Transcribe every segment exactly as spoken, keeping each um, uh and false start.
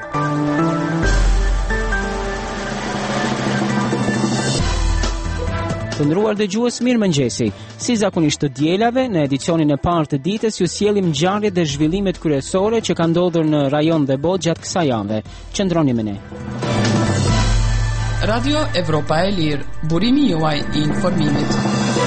Të nderuar dëgjues, mirëmëngjesi. Si zakonisht të dielave, në edicionin e parë të ditës ju sjellim ngjarjet dhe zhvillimet kryesore që kanë ndodhur në rajon dhe botë gjatë kësaj jave. Qëndroni me ne. Radio Evropa e Lirë, burimi juaj i informimit.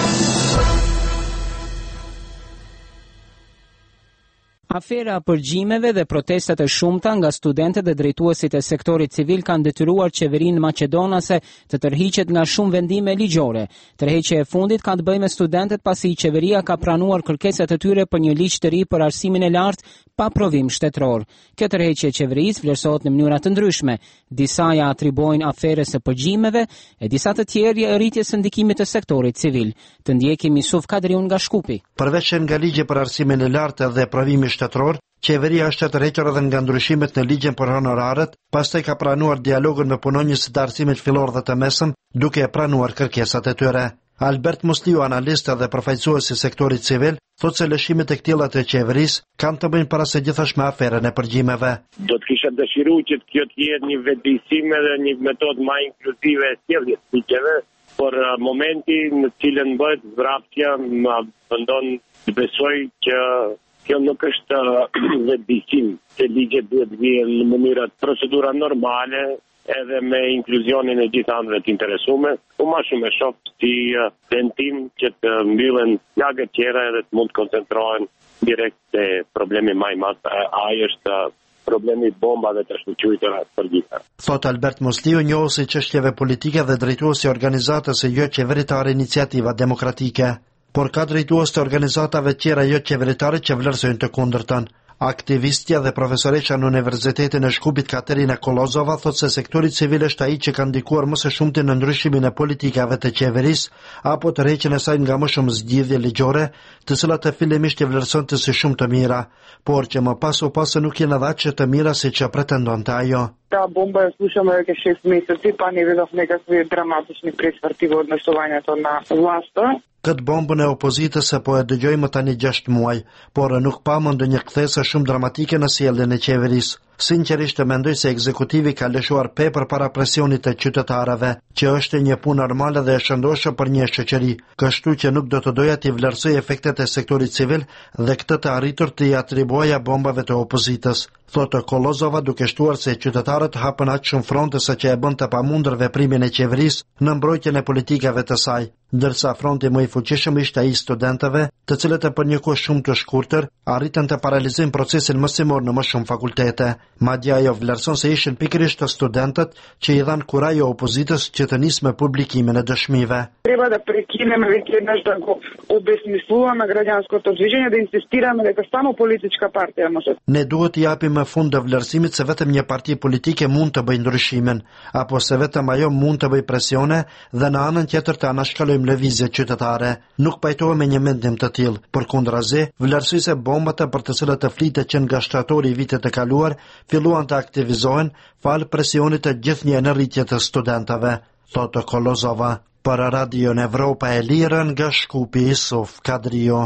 Afera përgjimeve dhe protestat e shumta nga studentët dhe drejtuesit e sektorit civil kanë detyruar qeverinë maqedonase të tërhiqet nga shumë vendime ligjore. Tërheqja e fundit ka të bëjë me studentët pasi qeveria ka pranuar kërkesat e tyre për një ligj të ri për arsimin e lartë pa provim shtetëror. Kjo tërheqje e qeverisë vlerësohet në mënyra të ndryshme. Disa ja atribuojnë aferës së përgjimeve e disa të tjerë rritjes së ndikimit të sektorit civil. Të ndjekim Yusuf Kadriun nga Shkupi. Përveç nga ligji për arsimin e lartë dhe provimi shtetëror, qeveria është të tërhequr edhe nga ndryshimet në ligjin për honorarët, pastaj ka pranuar dialogun me punonjësit e arsimit fillor dhe të mesëm, duke pranuar kërkesat e tyre. Albert Musliu, analist dhe përfaqësues i sektorit civil, thotë se lëshimet e këtilla të qeverisë kanë të bëjnë para së gjithash me aferën e përgjimeve. Do të kisha dëshiruar që kjo të jetë një vetëdijsim dhe një metodë më inkluzive e sjelljes së ligjeve, por momenti në cilën bëhet zbraptja më vendon të besoj që kjo nuk është vetëdijsim, se ligjet duhet vijnë në mënyra procedura normale, edhe me inkluzionin e gjithë anëve të interesuar. Po më shumë e shoh si tentim që të mbyllen lagët tjera edhe të mund të koncentrohen direkt te problemi më i madh. Ai është problemi i bombave të shkëlqytura për gjitha. Thot Albert Musliu, njohuesi çështjeve politike dhe drejtuesi i organizatës së jo qeveritare Iniciativa Demokratike. Por ka drejtues të organizatave tjera jo qeveritare që vlerësojnë të kundërtën. Aktivistja dhe profesoreqa në Universitetin e Shkupit Katerina Kolozova thot se sektori civil është ai që ka ndikuar më së shumti në ndryshimin e politikave të qeverisë apo të rreqjen e saj nga më shumë zgjidhje ligjore, të cilat e fillimisht i vlerësonte si shumë të mira, por që më pas u pasë nuk janë edhe aq të mira siç pretendonte ajo. Ta bomba e slušamo je šest meseci, pa nije bilo nekakvi dramatični prekvartiv od naštovanja to na vlasta. Këtë bombën e opozitës e po e dëgjojmë tani gjashtë muaj, por nuk pamën ndonjë kthesë shumë dramatike në sjelljen e qeverisë. Sinqerisht e mendoj se ekzekutivi ka lëshuar tepër para presionit të qytetarëve, që është një punë normale dhe e shëndoshë për një shoqëri, kështu që nuk do të doja të vlerësoj efektet e sektorit civil dhe këtë të arritur të i atribuoja bombave të opozitës. Thotë Kolozova, duke shtuar se qytetarët hapën aq shumë fronte sa që e bën të pamundër veprimin e qeverisë në mbrojtjen e politikave të saj, ndërsa fronti më i fuqishëm ishte ai i studentëve, të cilët për një kohë shumë të shkurtër arritën të paralizojnë procesin mësimor në më shumë fakultete. Madje ajo vlerëson se ishin pikërisht studentët që i dhanë kuraj opozitës që të nisë me publikimin e dëshmive. Treba da prekineme već jednaš da go obesmisluvаме građanskото движење, да insistirаме дека само политичка партија може. Ne duhet i japim me fund të vlerësimit se vetëm një parti politike mund të bëjë ndryshimin, apo se vetëm ajo mund të bëjë presione dhe në anën tjetër të anashkalojmë lëvizje qytetare. Nuk pajtohem me një mendim të tillë. Përkundrazi, vlerësoj se bombat për të cilat të flitet që nga shtatori i vitit të kaluar filluan të aktivizohen fal presionit të gjithnjë në rritje të studentëve, thotë Kolozova. Për Radio Evropa e Lirë nga Shkupi, Yusuf Kadrio.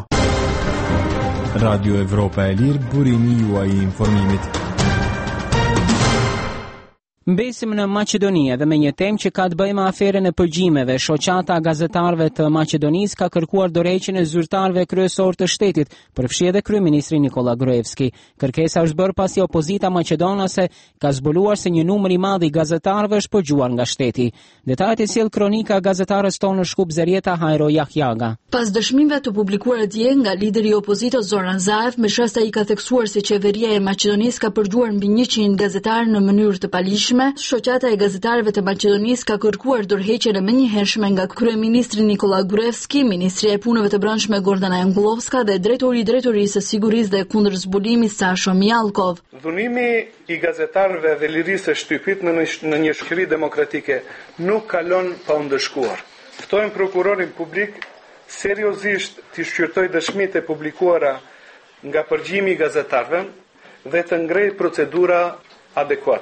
Radio Evropa e Lirë, burimi juaj i informimit. Mbesim në Maqedoni dhe me një temë që ka të bëjë me aferën e përgjimeve. Shoqata e gazetarëve të Maqedonisë ka kërkuar dorëheqjen e zyrtarëve kryesor të shtetit, përfshi edhe kryeministri Nikola Gruevski. Kërkesa është bërë pasi opozita maqedonase ka zbuluar se një numër i madh i gazetarëve është përgjuar nga shteti. Detajet i sjell kronika e gazetares tonë në Shkup Zerieta Hajro Jahjaga. Pas dëshmimeve të publikuara dje nga lideri i opozitës Zoran Zaev, me shasta i ka theksuar se qeveria e Maqedonisë ka përgjuar mbi njëqind gazetarë në mënyrë të palishme. Shoqata e gazetarëve të Maqedonisë ka kërkuar dorëheqjen e menjëhershme nga kryeministri Nikola Gruevski, ministri e punëve të brendshme Gordana Jankulovska dhe drejtori i drejtorisë së sigurisë dhe kundërzbulimit Sasho Mjalkov. Dhunimi i gazetarëve dhe lirisë së shtypit në në një shoqëri demokratike nuk kalon pa u ndëshkuar. Ftojmë prokurorin publik seriozisht të shqyrtoj dëshmitë e publikuara nga përgjimi i gazetarëve dhe të ngrejë procedura adekuate.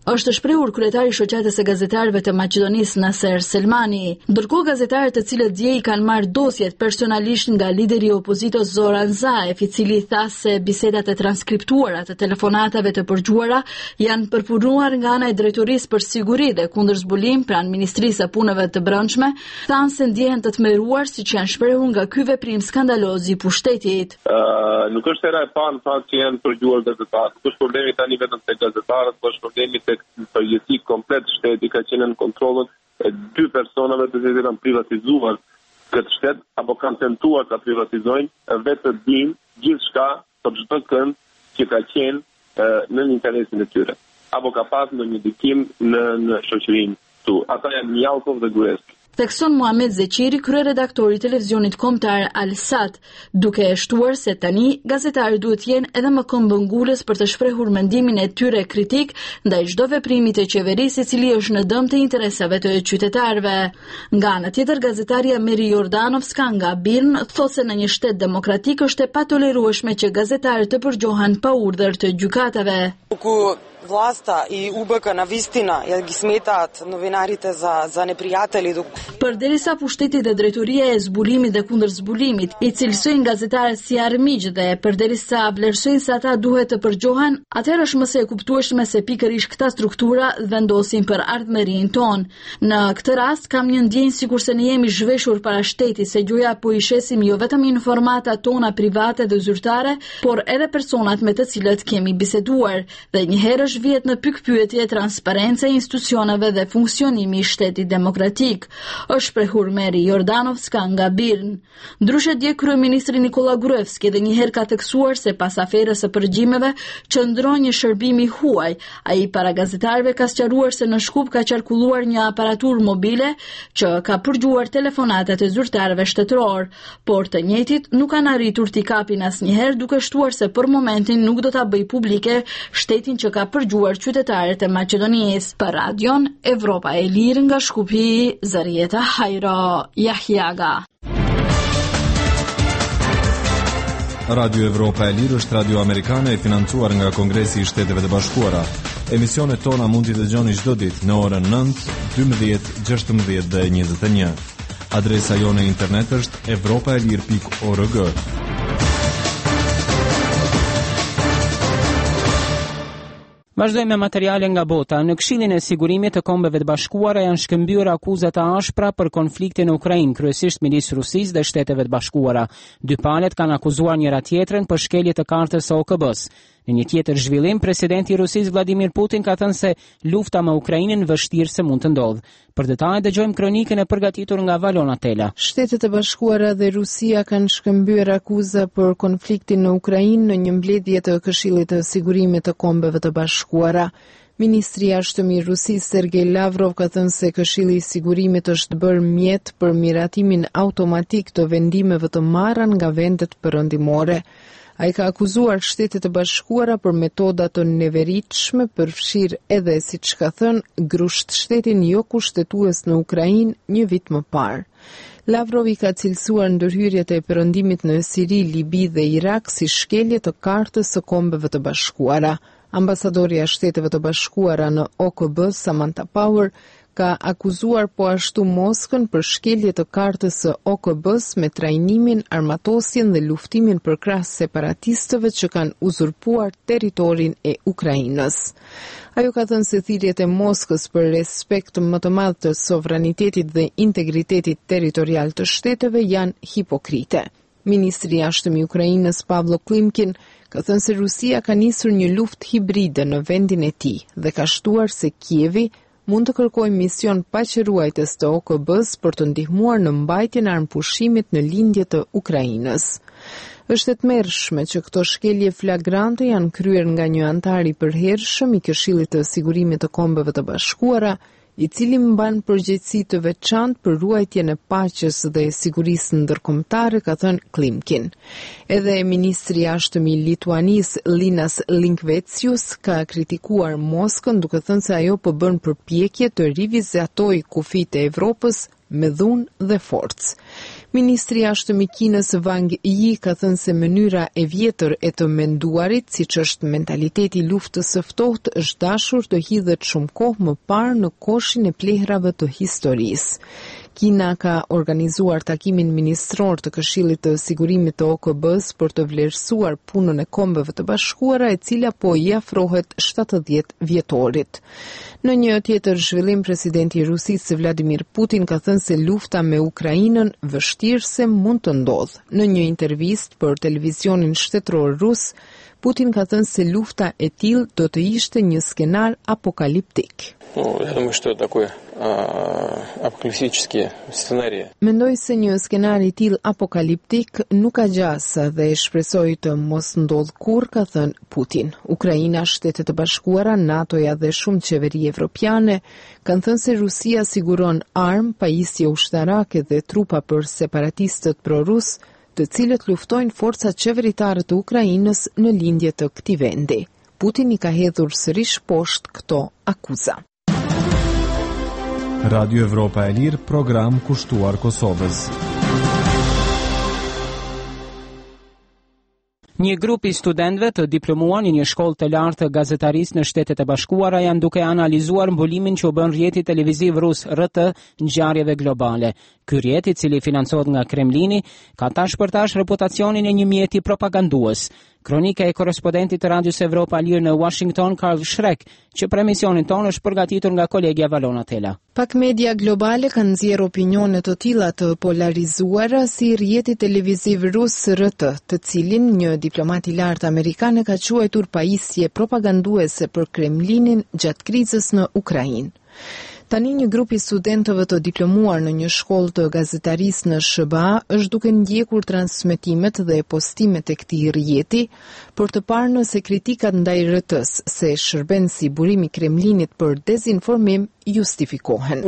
është shprehur kryetari i shoqatës së gazetarëve të Maqedonisë Naser Selmani. Ndërkohë gazetarët të cilët dje i kanë marrë dosjet personalisht nga lideri i opozitës Zoran Zaev, i cili tha se bisedat e transkriptuara të telefonatave të përgjuara janë përpunuar nga ana e drejtorisë për siguri dhe kundër zbulim pranë Ministrisë së Punëve të Brendshme, thanë se ndjehen të tmerruar siç janë shprehur nga ky veprim skandaloz i pushtetit. Uh, nuk është era e parë në fakt që janë përgjuar gazetarët. Nuk është problemi tani vetëm tek gazetarët, por është problemi tek përgjithësi komplet shteti ka qenë në kontrollin e dy personave të cilët kanë privatizuar këtë shtet apo kanë tentuar ta privatizojnë vetë të dinë gjithçka për çdo kënd që ka qenë uh, në interesin e tyre apo ka pas ndonjë dikim në në shoqërinë tu. Ata janë Mjalkov dhe Gruevski. Thekson Muhamet Zeqiri, kryeredaktori i televizionit kombëtar Al Sat, duke e shtuar se tani gazetarët duhet jenë edhe më këmbëngulës për të shprehur mendimin e tyre kritik ndaj çdo veprimi të qeverisë i cili është në dëm të interesave të qytetarëve. Nga ana tjetër, gazetarja Meri Jordanovska nga Birn thotë se në një shtet demokratik është e patolerueshme që gazetarët të përgjohen pa urdhër të gjykatave. Власта и УБК навистина ја ги сметаат новинарите за за непријатели. Përderisa pushteti dhe drejtoria e zbulimit dhe kundër zbulimit i cilësojnë gazetarët si armiq dhe përderisa vlerësojnë se ata duhet të përgjohen, atëherë është më së e kuptueshme se pikërisht këta struktura vendosin për ardhmërinë tonë. Në këtë rast kam një ndjenjë sikurse ne jemi zhveshur para shtetit se gjuja po i shesim jo vetëm informatat tona private dhe zyrtare, por edhe personat me të cilët kemi biseduar dhe një herë vjet në pikpyetje transparenca e institucioneve dhe funksionimi i shtetit demokratik, është shprehur Meri Jordanovska nga Birn. Ndryshe dje kryeministri Nikola Gruevski dhe njëherë ka theksuar se pas aferës së përgjimeve qëndron një shërbim i huaj. Ai para gazetarëve ka sqaruar se në Shkup ka qarkulluar një aparatur mobile që ka përgjuar telefonatat e zyrtarëve shtetëror, por të njëjtit nuk kanë arritur t'i kapin asnjëherë, duke shtuar se për momentin nuk do ta bëj publike shtetin që ka përgjuar qytetarët e Maqedonisë. Për Radion Evropa e Lirë nga Shkupi, Zarieta Hajro Jahjaga. Radio Evropa e Lirë është radio amerikane e financuar nga Kongresi i Shteteve të Bashkuara. Emisionet tona mund t'i dëgjoni çdo ditë në orën nëntë, dymbëdhjetë, gjashtëmbëdhjetë dhe njëzet e një. Adresa jone internet është evropaelir pikë org. Vazhdojmë me materiale nga bota. Në Këshillin e Sigurimit të Kombeve të Bashkuara janë shkëmbyer akuzat të ashpra për konfliktin në Ukrainë, kryesisht midis Rusisë dhe Shteteve të Bashkuara. Dy palët kanë akuzuar njëra tjetrën për shkelje të kartës së O K B-s. Në një tjetër zhvillim, presidenti i Rusisë Vladimir Putin ka thënë se lufta me Ukrainën vështirë se mund të ndodhë. Për detaje dëgjojmë kronikën e përgatitur nga Valona Tela. Shtetet e Bashkuara dhe Rusia kanë shkëmbyer akuza për konfliktin në Ukrainë në një mbledhje të Këshillit të Sigurimit të Kombeve të Bashkuara. Ministri i Jashtëm i Rusisë Sergej Lavrov ka thënë se Këshilli i Sigurimit është bërë mjet për miratimin automatik të vendimeve të marra nga vendet perëndimore. Ai ka akuzuar Shtetet e Bashkuara për metoda të neveritshme, përfshirë edhe, siç ka thënë, grusht shtetin jo kushtetues në Ukrainë një vit më parë. Lavrov i ka cilësuar ndërhyrjet e perëndimit në Siri, Libi dhe Irak si shkelje të kartës së Kombeve të Bashkuara. Ambasadorja e Shteteve të Bashkuara në O K B, Samantha Power, ka akuzuar po ashtu Moskën për shkelje të kartës së O K B-s me trajnimin, armatosjen dhe luftimin përkrahas separatistëve që kanë uzurpuar territorin e Ukrainës. Ajo ka thënë se thirrjet e Moskës për respekt më të madh të sovranitetit dhe integritetit territorial të shteteve janë hipokrite. Ministri i Jashtëm i Ukrainës Pavlo Klimkin ka thënë se Rusia ka nisur një luftë hibride në vendin e tij dhe ka shtuar se Kievi mund të kërkojë mision paqëruajtës të O K B-s për të ndihmuar në mbajtjen e armpushimit në lindje të Ukrainës. Është e tmerrshme që këto shkelje flagrante janë kryer nga një antar i përhershëm i Këshillit të Sigurimit të Kombeve të Bashkuara, i cili mban përgjegjësi të veçantë për ruajtjen e paqes dhe sigurisë ndërkombëtare, ka thënë Klimkin. Edhe ministri i jashtëm i Lituanisë Linas Linkvetsius ka kritikuar Moskën duke thënë se ajo po bën përpjekje të rivizitojë kufijtë e Evropës me dhunë dhe forcë. Ministri i Jashtëm i Kinës Wang Yi ka thënë se mënyra e vjetër e të menduarit, siç është mentaliteti i luftës së ftohtë, është dashur të hidhet shumë kohë më parë në koshin e plehrave të historisë. Kina ka organizuar takimin ministror të Këshillit të Sigurimit të O K B-s për të vlerësuar punën e Kombeve të Bashkuara, e cila po i afrohet shtatëdhjetë vjetorit. Në një tjetër zhvillim, presidenti i Rusisë Vladimir Putin ka thënë se lufta me Ukrainën vështirëse mund të ndodhë. Në një intervistë për televizionin shtetëror rus, Putin ka thënë se lufta e tillë do të ishte një skenar apokaliptik. Mendoj se një skenar i tillë apokaliptik nuk ka gjasa dhe e shpresoj të mos ndodh kurrë, ka thënë Putin. Ukraina, Shtetet e Bashkuara, NATO-ja dhe shumë qeveri evropiane kanë thënë se Rusia siguron armë, pajisje ushtarake dhe trupa për separatistët pro-rus, të cilët luftojnë forcat qeveritare të Ukrainës në lindje të këtij vendi. Putin i ka hedhur sërish poshtë këto akuza. Radio Evropa e Lirë, program kushtuar Kosovës. Një grup i studentëve të diplomuar në një shkollë të lartë të gazetarisë në Shtetet e Bashkuara janë duke analizuar mbulimin që u bën rrjeti televiziv rus R T ngjarjeve globale. Ky rrjet, i cili financohet nga Kremlini, ka tash për tash reputacionin e një mjeti propagandues. Kronika e korrespondentit të Radios Evropa Lirë në Washington, Karl Shrek, që për emisionin tonë është përgatitur nga kolegja Valona Tela. Pak media globale kanë nxjerrë opinione të tilla të polarizuara si rrjeti televiziv rus R T, të cilin një diplomat i lartë amerikan e ka quajtur pajisje propaganduese për Kremlinin gjatë krizës në Ukrainë. Tani një grup i studentëve të diplomuar në një shkollë të gazetarisë në S B A është duke ndjekur transmetimet dhe postimet e këtij rrjeti për të parë nëse kritikat ndaj R T-s se shërben si burim i Kremlinit për dezinformim justifikohen.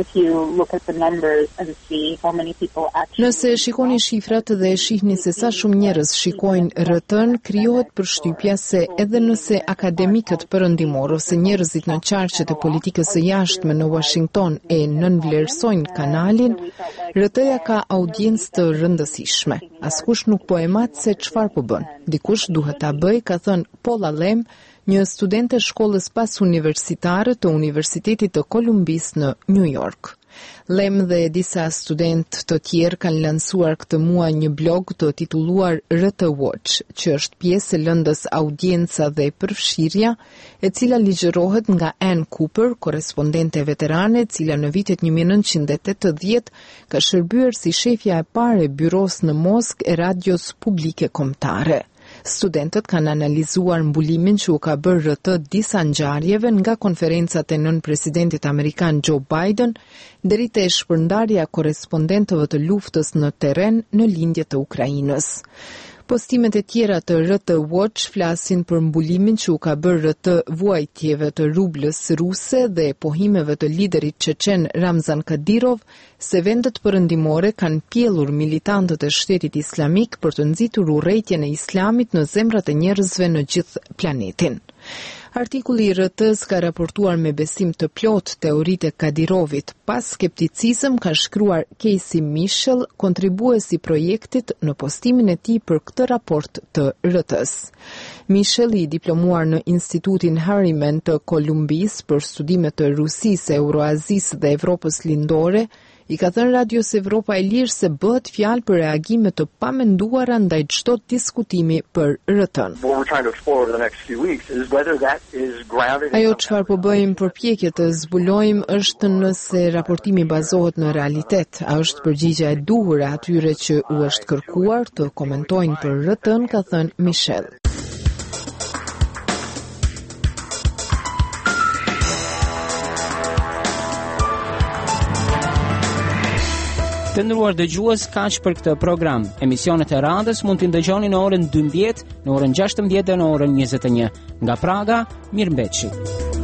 Nëse shikoni shifrat dhe shihni se sa shumë njerëz shikojnë R T-n, krijohet përshtypja se edhe nëse akademikët perëndimor ose njerëzit në qarqet e politikës së jashtme në Washington e nënvlerësojnë kanalin, R T-ja ka audiencë të rëndësishme. Askush nuk po e mat se çfarë po bën. Dikush duhet ta bëj, ka thënë Paula Lem, një studente shkollës pas universitare të Universitetit të Kolumbis në New York. Lem dhe disa student të tjerë kanë lansuar këtë muaj një blog të titulluar R T Watch, që është pjesë e lëndës Audienca dhe Përfshirja, e cila ligjërohet nga Ann Cooper, korrespondente veterane, e cila në vitet një mijë e nëntëqind e tetëdhjetë ka shërbyer si shefja e parë e byros në Moskë e radios publike kombëtare. Studentët kanë analizuar mbulimin që u ka bërë R T disa ngjarjeve, nga konferencat e nën-presidentit amerikan Joe Biden deri te shpërndarja e korrespondentëve të luftës në terren në lindje të Ukrainës. Postimet e tjera të R T Watch flasin për mbulimin që u ka bërë R T vuajtjeve të rublës ruse dhe pohimeve të liderit çeçen Ramzan Kadyrov se vendet perëndimore kanë pjellur militantët e Shtetit Islamik për të nxitur urrëtitjen e Islamit në zemrat e njerëzve në gjithë planetin. Artikulli i R T-s ka raportuar me besim të plot teoritë e Kadyrovit. Pas skepticizëm, ka shkruar Casey Mitchell, kontribues i projektit, në postimin e tij për këtë raport të R T-s. Mitchell, i diplomuar në Institutin Harriman të Kolumbis për studime të Rusisë, Euroazisë dhe Evropës Lindore, i ka thënë Radios Evropa e Lirë se bëhet fjalë për reagime të pamenduara ndaj çdo diskutimi për R T-n. Ajo çfarë po bëjmë përpjekje të zbulojmë është nëse raportimi bazohet në realitet, a është përgjigjja e duhur e atyre që u është kërkuar të komentojnë për R T-n, ka thënë Michel. Të nderuar dëgjues, kaq për këtë program. Emisionet e radhës mund t'i ndëgjoni në orën dymbëdhjetë, në orën gjashtëmbëdhjetë dhe në orën njëzet e një. Nga Praga, mirëmbëjtje.